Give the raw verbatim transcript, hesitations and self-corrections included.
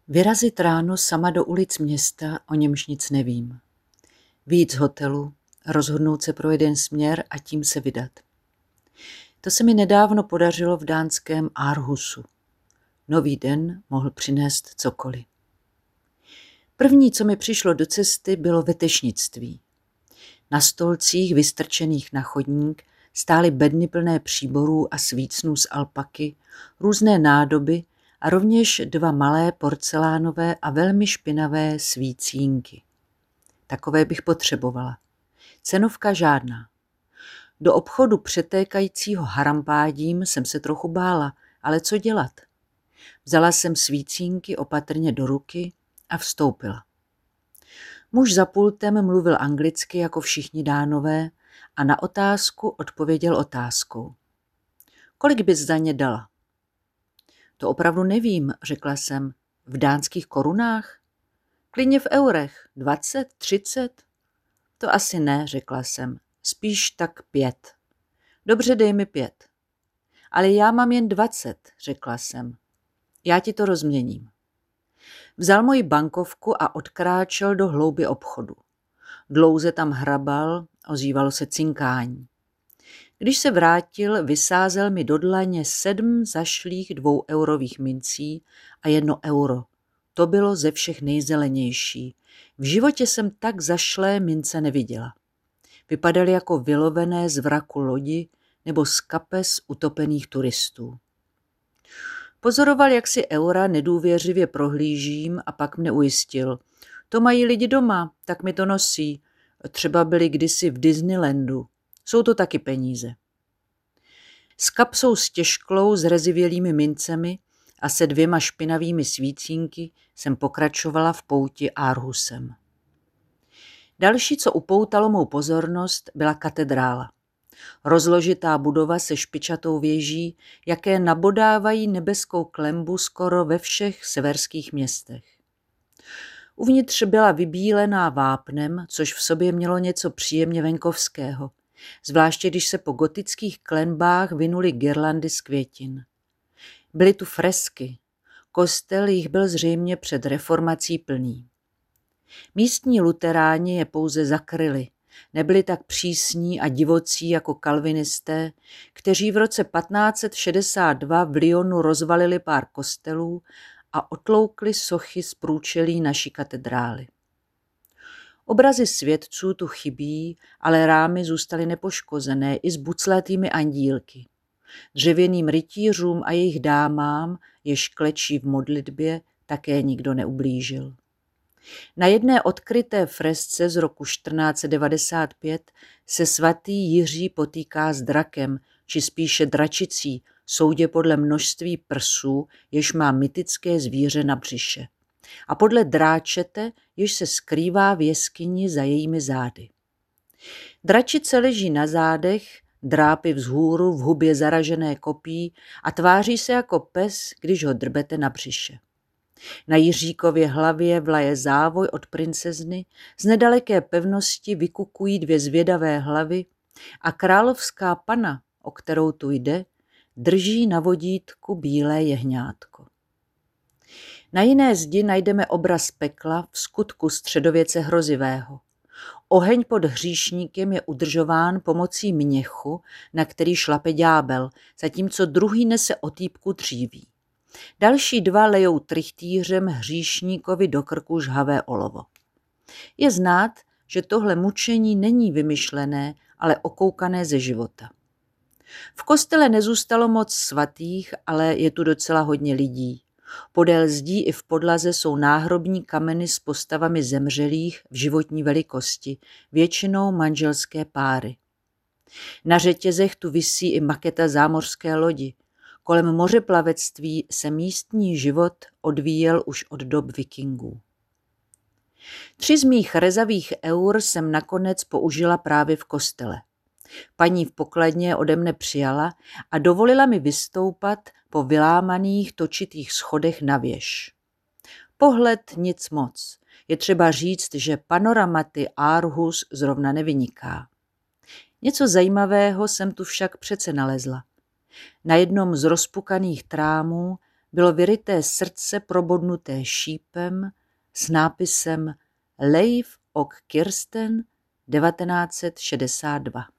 Vyrazit ráno sama do ulic města, o němž nic nevím. Vyjít z hotelu, rozhodnout se pro jeden směr a tím se vydat. To se mi nedávno podařilo v dánském Aarhusu. Nový den mohl přinést cokoliv. První, co mi přišlo do cesty, bylo vetešnictví. Na stolcích vystrčených na chodník stály bedny plné příborů a svícnů z alpaky, různé nádoby a rovněž dva malé porcelánové a velmi špinavé svícínky. Takové bych potřebovala. Cenovka žádná. Do obchodu přetékajícího harampádím jsem se trochu bála, ale co dělat? Vzala jsem svícínky opatrně do ruky a vstoupila. Muž za pultem mluvil anglicky jako všichni Dánové a na otázku odpověděl otázkou. Kolik bys za ně dala? To opravdu nevím, řekla jsem. V dánských korunách? Klidně v eurech. Dvacet, třicet? To asi ne, řekla jsem. Spíš tak pět. Dobře, dej mi pět. Ale já mám jen dvacet, řekla jsem. Já ti to rozměním. Vzal moji bankovku a odkráčel do hlouby obchodu. Dlouze tam hrabal, ozývalo se cinkání. Když se vrátil, vysázel mi do dlaně sedm zašlých dvoueurových mincí a jedno euro. To bylo ze všech nejzelenější. V životě jsem tak zašlé mince neviděla. Vypadaly jako vylovené z vraku lodi nebo z kapes utopených turistů. Pozoroval, jak si eura nedůvěřivě prohlížím a pak mne ujistil. To mají lidi doma, tak mi to nosí. Třeba byli kdysi v Disneylandu. Jsou to taky peníze. S kapsou stěžklou s rezivělými mincemi a se dvěma špinavými svícínky jsem pokračovala v pouti Aarhusem. Další, co upoutalo mou pozornost, byla katedrála. Rozložitá budova se špičatou věží, jaké nabodávají nebeskou klenbu skoro ve všech severských městech. Uvnitř byla vybílená vápnem, což v sobě mělo něco příjemně venkovského, zvláště když se po gotických klenbách vinuly girlandy z květin. Byly tu fresky, kostel jich byl zřejmě před reformací plný. Místní luteráni je pouze zakryli, nebyli tak přísní a divocí jako kalvinisté, kteří v roce patnáct set šedesát dva v Lyonu rozvalili pár kostelů a otloukli sochy z průčelí naší katedrály. Obrazy světců tu chybí, ale rámy zůstaly nepoškozené i s buclatými andílky. Dřevěným rytířům a jejich dámám, jež klečí v modlitbě, také nikdo neublížil. Na jedné odkryté fresce z roku čtrnáct set devadesát pět se svatý Jiří potýká s drakem, či spíše dračicí, soudě podle množství prsů, jež má mytické zvíře na břiše. A podle dráčete, jež se skrývá v jeskyni za jejími zády. Dračice leží na zádech, drápy vzhůru v hubě zaražené kopí a tváří se jako pes, když ho drbete na břiše. Na Jiříkově hlavě vlaje závoj od princezny, z nedaleké pevnosti vykukují dvě zvědavé hlavy a královská pana, o kterou tu jde, drží na vodítku bílé jehňátko. Na jiné zdi najdeme obraz pekla v skutku středověce hrozivého. Oheň pod hříšníkem je udržován pomocí měchu, na který šlape ďábel, zatímco druhý nese otýpku dříví. Další dva lejou trychtýřem hříšníkovi do krku žhavé olovo. Je znát, že tohle mučení není vymyšlené, ale okoukané ze života. V kostele nezůstalo moc svatých, ale je tu docela hodně lidí. Podél zdí i v podlaze jsou náhrobní kameny s postavami zemřelých v životní velikosti, většinou manželské páry. Na řetězech tu visí i maketa zámořské lodi. Kolem mořeplavectví se místní život odvíjel už od dob vikingů. Tři z mých rezavých eur jsem nakonec použila právě v kostele. Paní v pokladně ode mne přijala a dovolila mi vystoupat po vylámaných točitých schodech na věž. Pohled nic moc. Je třeba říct, že panoramaty Aarhus zrovna nevyniká. Něco zajímavého jsem tu však přece nalezla. Na jednom z rozpukaných trámů bylo vyryté srdce probodnuté šípem s nápisem Leif och Kirsten devatenáct set šedesát dva.